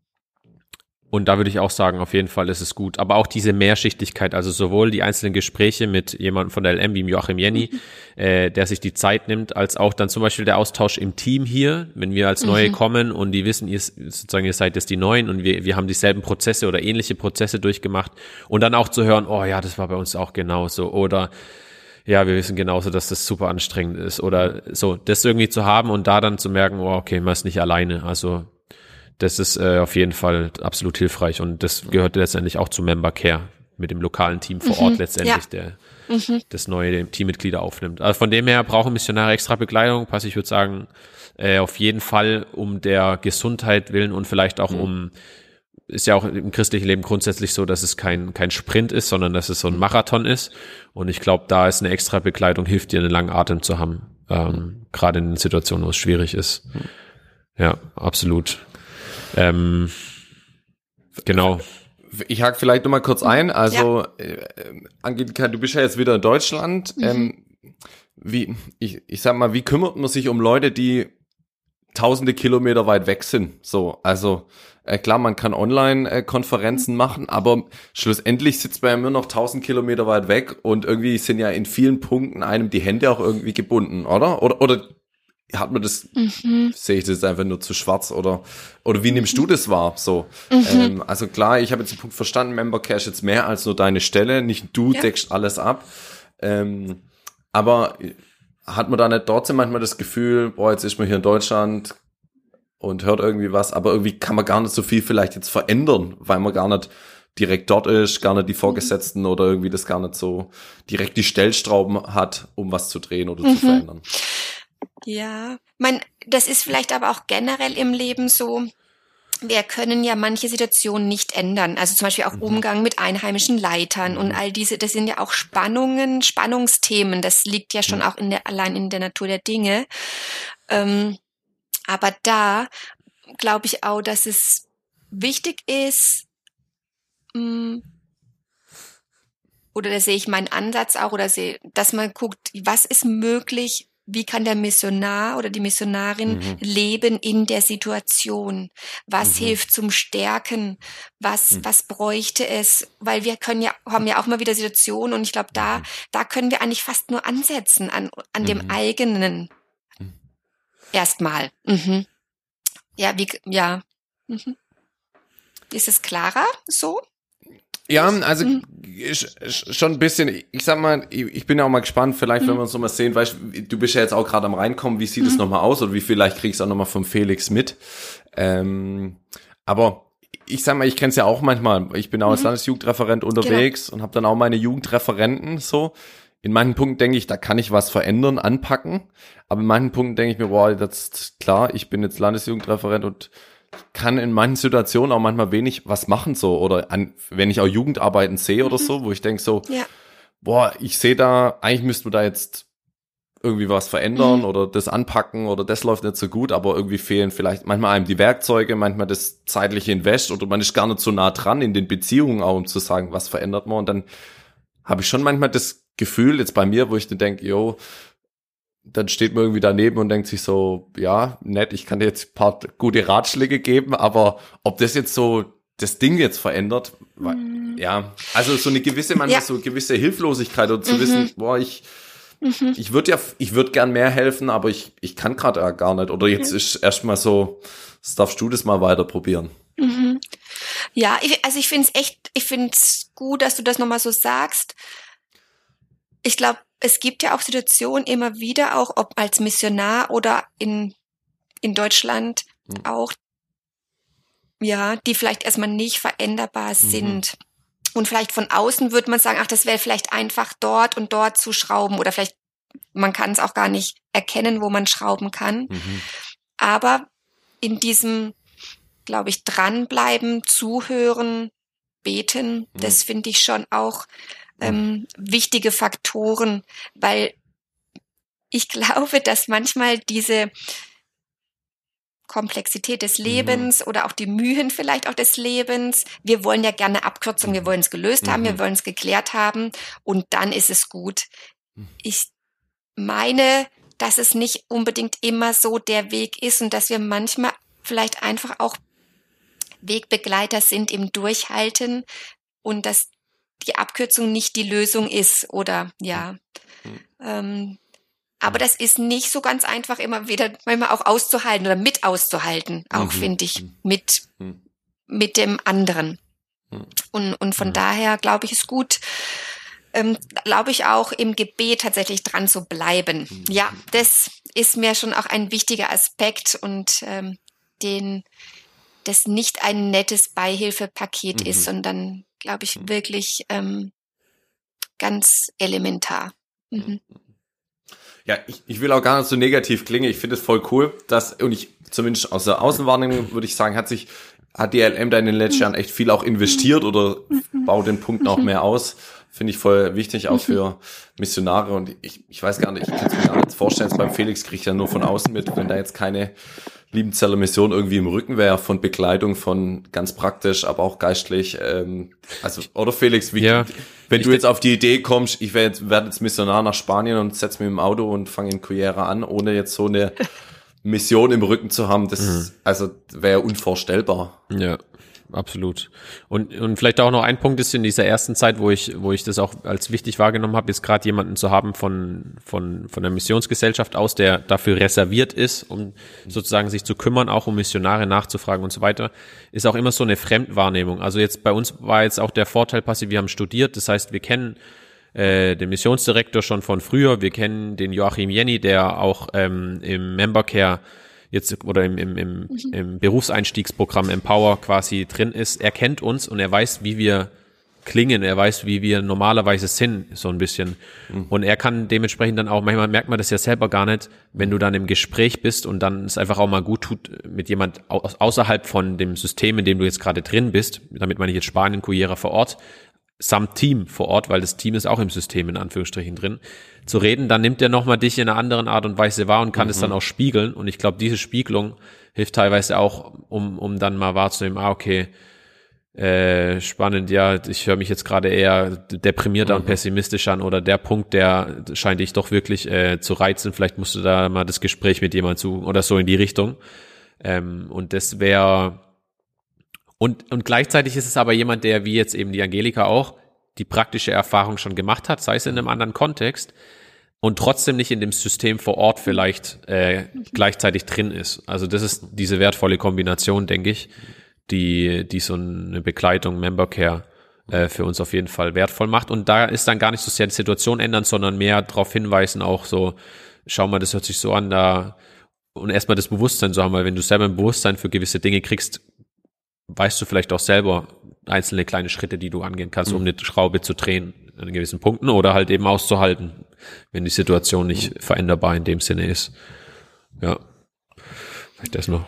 Und da würde ich auch sagen, auf jeden Fall ist es gut. Aber auch diese Mehrschichtigkeit, also sowohl die einzelnen Gespräche mit jemandem von der L M wie Joachim Jenny, mhm. äh, der sich die Zeit nimmt, als auch dann zum Beispiel der Austausch im Team hier, wenn wir als Neue mhm. kommen und die wissen, ihr sozusagen ihr seid jetzt die Neuen und wir wir haben dieselben Prozesse oder ähnliche Prozesse durchgemacht und dann auch zu hören, oh ja, das war bei uns auch genauso oder ja, wir wissen genauso, dass das super anstrengend ist oder so, das irgendwie zu haben und da dann zu merken, oh okay, man ist nicht alleine, also das ist äh, auf jeden Fall absolut hilfreich und das gehört letztendlich auch zu Member Care mit dem lokalen Team vor Ort mhm, letztendlich, ja. der mhm. das neue Teammitglieder aufnimmt. Also von dem her brauchen Missionare extra Bekleidung, pass ich würde sagen, äh, auf jeden Fall um der Gesundheit willen und vielleicht auch mhm. um, ist ja auch im christlichen Leben grundsätzlich so, dass es kein kein Sprint ist, sondern dass es so ein Marathon ist und ich glaube, da ist eine extra Bekleidung, hilft dir einen langen Atem zu haben, ähm, mhm. gerade in Situationen, wo es schwierig ist. Mhm. Ja, absolut. Ähm, genau. Ich hake vielleicht noch mal kurz ein. Also, ja. äh, Angelika, du bist ja jetzt wieder in Deutschland. Mhm. Ähm, wie, ich, ich sag mal, wie kümmert man sich um Leute, die tausende Kilometer weit weg sind? So, also, äh, klar, man kann Online-Konferenzen äh, machen, aber schlussendlich sitzt man ja immer noch tausend Kilometer weit weg und irgendwie sind ja in vielen Punkten einem die Hände auch irgendwie gebunden, oder? Oder, oder hat man das, mhm. sehe ich das einfach nur zu schwarz oder oder wie nimmst du das wahr? So, mhm. ähm, also klar, ich habe jetzt den Punkt verstanden, Member Care ist jetzt mehr als nur deine Stelle, nicht du ja. deckst alles ab, ähm, aber hat man da nicht trotzdem manchmal das Gefühl, boah, jetzt ist man hier in Deutschland und hört irgendwie was, aber irgendwie kann man gar nicht so viel vielleicht jetzt verändern, weil man gar nicht direkt dort ist, gar nicht die Vorgesetzten mhm. oder irgendwie das gar nicht so direkt die Stellstrauben hat, um was zu drehen oder mhm. zu verändern. Ja, man, das ist vielleicht aber auch generell im Leben so. Wir können ja manche Situationen nicht ändern. Also zum Beispiel auch Umgang mit einheimischen Leitern und all diese, das sind ja auch Spannungen, Spannungsthemen. Das liegt ja schon auch in der, allein in der Natur der Dinge. Ähm, aber da glaube ich auch, dass es wichtig ist, mh, oder da sehe ich meinen Ansatz auch, oder sehe, dass man guckt, was ist möglich, wie kann der Missionar oder die Missionarin mhm. leben in der Situation? Was mhm. hilft zum Stärken? Was, mhm. was bräuchte es? Weil wir können ja, haben ja auch mal wieder Situationen und ich glaube, da, da können wir eigentlich fast nur ansetzen an, an mhm. dem eigenen. Mhm. Erstmal. Mhm. Ja, wie, ja. Mhm. Ist es klarer so? Ja, also mhm. schon ein bisschen, ich sag mal, ich bin ja auch mal gespannt, vielleicht, mhm. wenn wir uns nochmal sehen, weißt du, bist ja jetzt auch gerade am Reinkommen, wie sieht es mhm. nochmal aus oder wie vielleicht kriegst du auch nochmal vom Felix mit. Ähm, aber ich sag mal, ich kenn's ja auch manchmal, ich bin auch als mhm. Landesjugendreferent unterwegs genau. und habe dann auch meine Jugendreferenten so. In manchen Punkten denke ich, da kann ich was verändern, anpacken, aber in manchen Punkten denke ich mir, wow, das ist klar, ich bin jetzt Landesjugendreferent und kann in manchen Situationen auch manchmal wenig was machen so oder an, wenn ich auch Jugendarbeiten sehe oder so, wo ich denke so, ja. boah, ich sehe da, eigentlich müssten wir da jetzt irgendwie was verändern mhm. oder das anpacken oder das läuft nicht so gut, aber irgendwie fehlen vielleicht manchmal einem die Werkzeuge, manchmal das zeitliche Invest oder man ist gar nicht so nah dran in den Beziehungen auch, um zu sagen, was verändert man und dann habe ich schon manchmal das Gefühl jetzt bei mir, wo ich dann denke, yo, dann steht man irgendwie daneben und denkt sich so, ja, nett, ich kann dir jetzt ein paar gute Ratschläge geben, aber ob das jetzt so das Ding jetzt verändert, mhm. ja, also so eine gewisse, manchmal ja. so gewisse Hilflosigkeit oder zu mhm. wissen, boah, ich mhm. ich würde ja, ich würde gern mehr helfen, aber ich ich kann gerade ja gar nicht oder jetzt mhm. ist erstmal so, das darfst du das mal weiter probieren. Mhm. Ja, ich, also ich finde es echt, ich finde es gut, dass du das nochmal so sagst. Ich glaube, es gibt ja auch Situationen immer wieder, auch ob als Missionar oder in, in Deutschland mhm. auch, ja, die vielleicht erstmal nicht veränderbar mhm. sind. Und vielleicht von außen würde man sagen, ach, das wäre vielleicht einfach dort und dort zu schrauben oder vielleicht, man kann es auch gar nicht erkennen, wo man schrauben kann. Mhm. Aber in diesem, glaube ich, dranbleiben, zuhören, beten, mhm. das finde ich schon auch Ähm, wichtige Faktoren, weil ich glaube, dass manchmal diese Komplexität des Lebens mhm. oder auch die Mühen vielleicht auch des Lebens, wir wollen ja gerne Abkürzungen, wir wollen es gelöst mhm. haben, wir wollen es geklärt haben und dann ist es gut. Ich meine, dass es nicht unbedingt immer so der Weg ist und dass wir manchmal vielleicht einfach auch Wegbegleiter sind im Durchhalten und dass die Abkürzung nicht die Lösung ist oder ja. Mhm. Ähm, aber das ist nicht so ganz einfach immer wieder manchmal auch auszuhalten oder mit auszuhalten, auch mhm. finde ich, mit, mhm. mit dem anderen. Mhm. Und, und von mhm. daher glaube ich, ist gut, ähm, glaube ich auch im Gebet tatsächlich dran zu bleiben. Mhm. Ja, das ist mir schon auch ein wichtiger Aspekt und ähm, den, das nicht ein nettes Beihilfepaket mhm. ist, sondern, glaube ich, wirklich ähm, ganz elementar. Mhm. Ja, ich, ich will auch gar nicht so negativ klingen. Ich finde es voll cool, dass, und ich, zumindest aus der Außenwahrnehmung würde ich sagen, hat sich, hat die L M da in den letzten Jahren echt viel auch investiert oder baut den Punkt auch mehr aus. Finde ich voll wichtig, auch für Missionare. Und ich, ich weiß gar nicht, ich kann es mir gar nicht vorstellen, jetzt beim Felix kriege ich ja nur von außen mit, wenn da jetzt keine Liebenzeller Mission irgendwie im Rücken wäre, von Begleitung, von ganz praktisch, aber auch geistlich. Ähm, also, oder Felix, wie, ja, wenn du jetzt auf die Idee kommst, ich werde jetzt, werd jetzt Missionar nach Spanien und setze mich im Auto und fange in Cullera an, ohne jetzt so eine Mission im Rücken zu haben, das mhm. also wäre unvorstellbar. Ja, absolut. Und und vielleicht auch noch ein Punkt ist in dieser ersten Zeit, wo ich wo ich das auch als wichtig wahrgenommen habe, ist gerade jemanden zu haben von von von der Missionsgesellschaft aus, der dafür reserviert ist, um sozusagen sich zu kümmern, auch um Missionare nachzufragen und so weiter, ist auch immer so eine Fremdwahrnehmung. Also jetzt bei uns war jetzt auch der Vorteil passiv, wir haben studiert, das heißt, wir kennen äh, den Missionsdirektor schon von früher, wir kennen den Joachim Jenny, der auch ähm, im Member Care jetzt oder im, im, im, mhm. im Berufseinstiegsprogramm Empower quasi drin ist. Er kennt uns und er weiß, wie wir klingen, er weiß, wie wir normalerweise sind, so ein bisschen. Mhm. Und er kann dementsprechend dann auch, manchmal merkt man das ja selber gar nicht, wenn du dann im Gespräch bist und dann es einfach auch mal gut tut, mit jemand außerhalb von dem System, in dem du jetzt gerade drin bist, damit meine ich jetzt Spanien, Cullera vor Ort, samt Team vor Ort, weil das Team ist auch im System in Anführungsstrichen drin, zu reden, dann nimmt er nochmal dich in einer anderen Art und Weise wahr und kann mhm. es dann auch spiegeln. Und ich glaube, diese Spiegelung hilft teilweise auch, um um dann mal wahrzunehmen, ah, okay, äh, spannend, ja, ich höre mich jetzt gerade eher deprimierter mhm. und pessimistischer an oder der Punkt, der scheint dich doch wirklich äh, zu reizen, vielleicht musst du da mal das Gespräch mit jemandem suchen oder so in die Richtung. Ähm, und das wäre Und, und gleichzeitig ist es aber jemand, der, wie jetzt eben die Angelika auch, die praktische Erfahrung schon gemacht hat, sei es in einem anderen Kontext und trotzdem nicht in dem System vor Ort vielleicht äh, gleichzeitig drin ist. Also das ist diese wertvolle Kombination, denke ich, die die so eine Begleitung, Member Care äh, für uns auf jeden Fall wertvoll macht. Und da ist dann gar nicht so sehr die Situation ändern, sondern mehr darauf hinweisen, auch so, schau mal, das hört sich so an, da und erstmal das Bewusstsein zu haben, weil wenn du selber ein Bewusstsein für gewisse Dinge kriegst, weißt du vielleicht auch selber einzelne kleine Schritte, die du angehen kannst, um eine Schraube zu drehen an gewissen Punkten oder halt eben auszuhalten, wenn die Situation nicht veränderbar in dem Sinne ist. Ja, vielleicht das noch.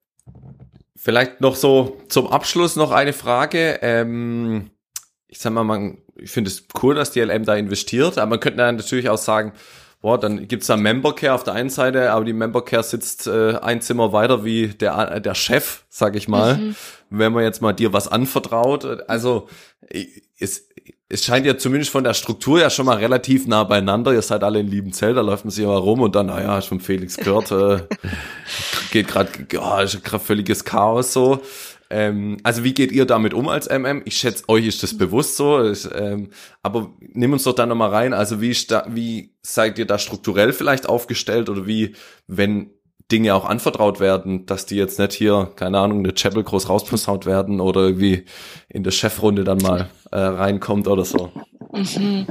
Vielleicht noch so zum Abschluss noch eine Frage. Ähm, ich sag mal, man, ich finde es cool, dass die L M da investiert, aber man könnte dann natürlich auch sagen, boah, dann gibt's da Member Care auf der einen Seite, aber die Member Care sitzt äh, ein Zimmer weiter wie der der Chef, sag ich mal. Mhm. Wenn man jetzt mal dir was anvertraut, also es, es scheint ja zumindest von der Struktur ja schon mal relativ nah beieinander. Ihr seid alle in Liebenzell, da läuft man sich immer rum und dann, naja, hast von Felix gehört, äh, geht gerade, oh, ist gerade völliges Chaos so. Ähm, also wie geht ihr damit um als M M? Ich schätze, euch ist das bewusst so, ist, ähm, aber nimm uns doch da nochmal rein. Also wie, sta- wie seid ihr da strukturell vielleicht aufgestellt oder wie, wenn Dinge auch anvertraut werden, dass die jetzt nicht hier, keine Ahnung, eine Chapel groß rausposaunt werden oder irgendwie in der Chefrunde dann mal äh, reinkommt oder so. Mhm.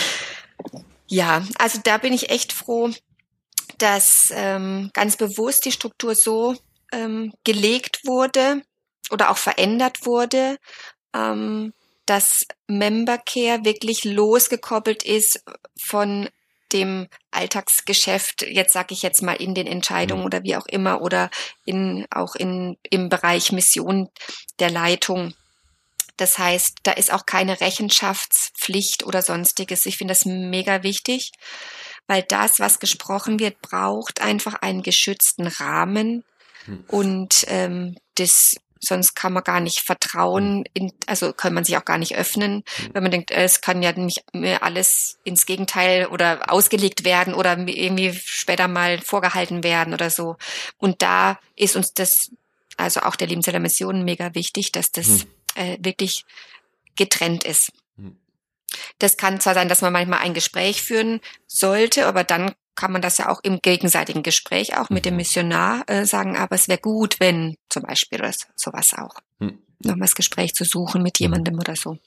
Ja, also da bin ich echt froh, dass ähm, ganz bewusst die Struktur so ähm, gelegt wurde oder auch verändert wurde, ähm, dass Member Care wirklich losgekoppelt ist von dem Alltagsgeschäft, jetzt sage ich jetzt mal in den Entscheidungen oder wie auch immer oder in auch in im Bereich Mission der Leitung. Das heißt, da ist auch keine Rechenschaftspflicht oder sonstiges. Ich finde das mega wichtig, weil das, was gesprochen wird, braucht einfach einen geschützten Rahmen und ähm, das sonst kann man gar nicht vertrauen, in, also kann man sich auch gar nicht öffnen, wenn man denkt, es kann ja nicht mehr alles ins Gegenteil oder ausgelegt werden oder irgendwie später mal vorgehalten werden oder so. Und da ist uns das also auch der Liebenzeller Mission, mega wichtig, dass das hm. äh, wirklich getrennt ist. Hm. Das kann zwar sein, dass man manchmal ein Gespräch führen sollte, aber dann kann man das ja auch im gegenseitigen Gespräch auch mit dem Missionar äh, sagen, aber es wäre gut, wenn zum Beispiel oder sowas auch. Hm. Nochmal das Gespräch zu suchen mit jemandem hm. oder so.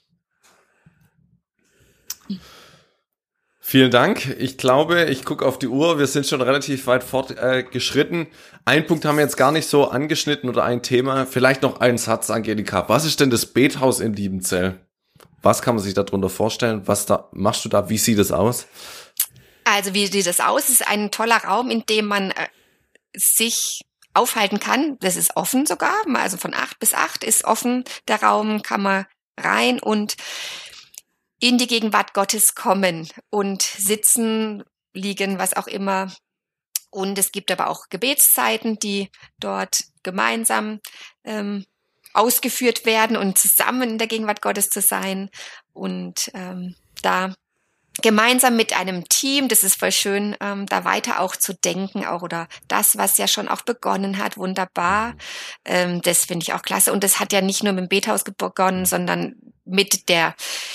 Hm. Vielen Dank. Ich glaube, ich gucke auf die Uhr. Wir sind schon relativ weit fortgeschritten. Äh, Ein Punkt haben wir jetzt gar nicht so angeschnitten oder ein Thema. Vielleicht noch ein Satz, Angelika. Was ist denn das Bethaus in Liebenzell? Was kann man sich darunter vorstellen? Was da machst du da? Wie sieht es aus? Also wie sieht es aus? Es ist ein toller Raum, in dem man äh, sich aufhalten kann. Das ist offen sogar. Also von acht bis acht ist offen der Raum, kann man rein und in die Gegenwart Gottes kommen und sitzen, liegen, was auch immer. Und es gibt aber auch Gebetszeiten, die dort gemeinsam ähm, ausgeführt werden und zusammen in der Gegenwart Gottes zu sein. Und ähm, da gemeinsam mit einem Team, das ist voll schön, ähm, da weiter auch zu denken, auch oder das, was ja schon auch begonnen hat, wunderbar. Ähm, das finde ich auch klasse. Und das hat ja nicht nur mit dem Bethaus begonnen, sondern mit der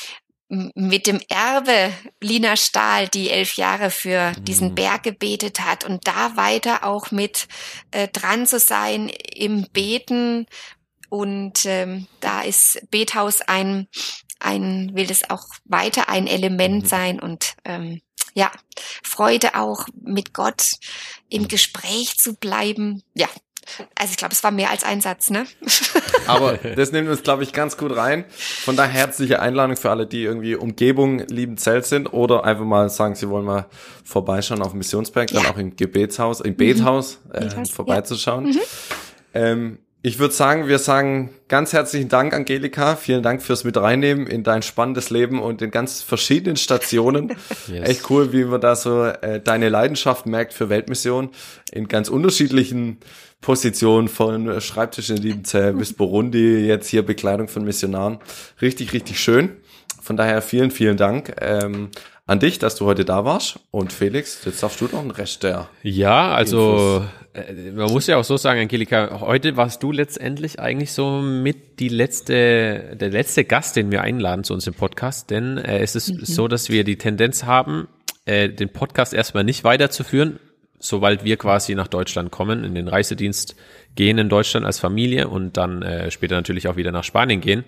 mit dem Erbe Lina Stahl, die elf Jahre für diesen Berg gebetet hat und da weiter auch mit äh, dran zu sein im Beten. Und ähm, da ist Bethaus ein, ein, will das auch weiter ein Element sein und ähm, ja, Freude auch mit Gott im Gespräch zu bleiben. Ja, also ich glaube, es war mehr als ein Satz, ne? Aber das nehmen wir uns, glaube ich, ganz gut rein. Von daher herzliche Einladung für alle, die irgendwie Umgebung Liebenzell sind oder einfach mal sagen, sie wollen mal vorbeischauen auf dem Missionsberg, ja. Dann auch im Gebetshaus, im Bethaus mhm. äh, vorbeizuschauen. Ja. Mhm. Ähm, ich würde sagen, wir sagen ganz herzlichen Dank, Angelika. Vielen Dank fürs mit reinnehmen in dein spannendes Leben und in ganz verschiedenen Stationen. Yes. Echt cool, wie man da so äh, deine Leidenschaft merkt für Weltmission in ganz unterschiedlichen Positionen, von Schreibtisch in Liebenzell bis Burundi, jetzt hier Bekleidung von Missionaren. Richtig, richtig schön. Von daher vielen, vielen Dank ähm, an dich, dass du heute da warst. Und Felix, jetzt darfst du noch einen Rest der Ja, also äh, man muss ja auch so sagen, Angelika, heute warst du letztendlich eigentlich so mit die letzte, der letzte Gast, den wir einladen zu uns im Podcast, denn äh, es ist mhm. so, dass wir die Tendenz haben, äh, den Podcast erstmal nicht weiterzuführen, sobald wir quasi nach Deutschland kommen, in den Reisedienst gehen in Deutschland als Familie und dann äh, später natürlich auch wieder nach Spanien gehen.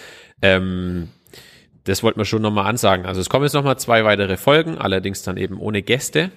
Ähm, das wollten wir schon nochmal ansagen. Also es kommen jetzt nochmal zwei weitere Folgen, allerdings dann eben ohne Gäste.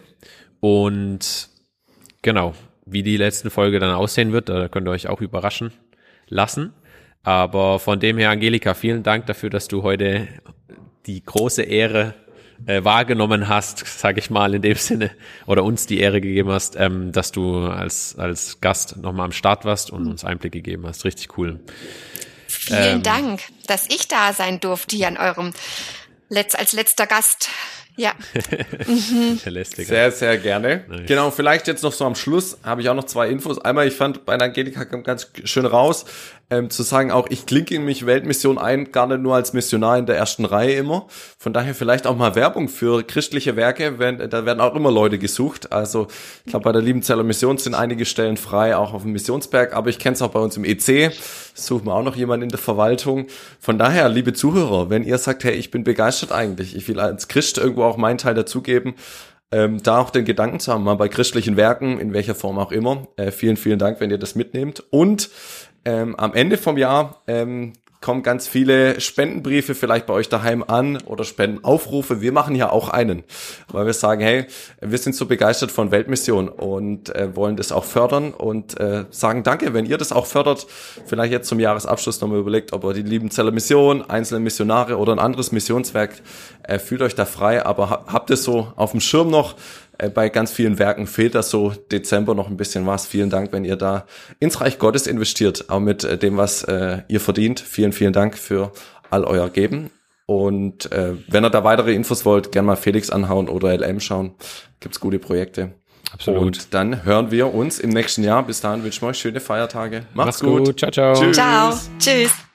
Und genau, wie die letzte Folge dann aussehen wird, da könnt ihr euch auch überraschen lassen. Aber von dem her, Angelika, vielen Dank dafür, dass du heute die große Ehre Äh, wahrgenommen hast, sage ich mal in dem Sinne, oder uns die Ehre gegeben hast, ähm, dass du als als Gast nochmal am Start warst und uns Einblick gegeben hast. Richtig cool. Vielen ähm, Dank, dass ich da sein durfte hier an eurem Letz als letzter Gast. Ja. mhm. Sehr, sehr gerne. Nice. Genau, vielleicht jetzt noch so am Schluss habe ich auch noch zwei Infos. Einmal, ich fand bei Angelika kam ganz schön raus, ähm, zu sagen, auch ich klinke in mich Weltmission ein, gar nicht nur als Missionar in der ersten Reihe immer. Von daher vielleicht auch mal Werbung für christliche Werke, wenn, da werden auch immer Leute gesucht. Also ich glaube, bei der Liebenzeller Mission sind einige Stellen frei, auch auf dem Missionsberg, aber ich kenne es auch bei uns im E C, suchen wir auch noch jemanden in der Verwaltung. Von daher, liebe Zuhörer, wenn ihr sagt, hey, ich bin begeistert eigentlich, ich will als Christ irgendwo auch meinen Teil dazugeben, ähm, da auch den Gedanken zu haben, mal bei christlichen Werken, in welcher Form auch immer. Äh, vielen, vielen Dank, wenn ihr das mitnehmt. Und ähm, am Ende vom Jahr ähm, kommen ganz viele Spendenbriefe vielleicht bei euch daheim an oder Spendenaufrufe. Wir machen ja auch einen, weil wir sagen, hey, wir sind so begeistert von Weltmission und äh, wollen das auch fördern und äh, sagen danke, wenn ihr das auch fördert. Vielleicht jetzt zum Jahresabschluss nochmal überlegt, ob ihr die Liebenzeller Mission, einzelne Missionare oder ein anderes Missionswerk, äh, fühlt euch da frei, aber ha- habt es so auf dem Schirm noch. Bei ganz vielen Werken fehlt das so Dezember noch ein bisschen was. Vielen Dank, wenn ihr da ins Reich Gottes investiert, auch mit dem, was äh, ihr verdient. Vielen, vielen Dank für all euer Geben. Und äh, wenn ihr da weitere Infos wollt, gerne mal Felix anhauen oder L M schauen. Gibt's gute Projekte. Absolut. Und dann hören wir uns im nächsten Jahr. Bis dahin wünschen wir euch schöne Feiertage. Macht's, Macht's gut. gut. Ciao, ciao. Tschüss. Ciao. Tschüss.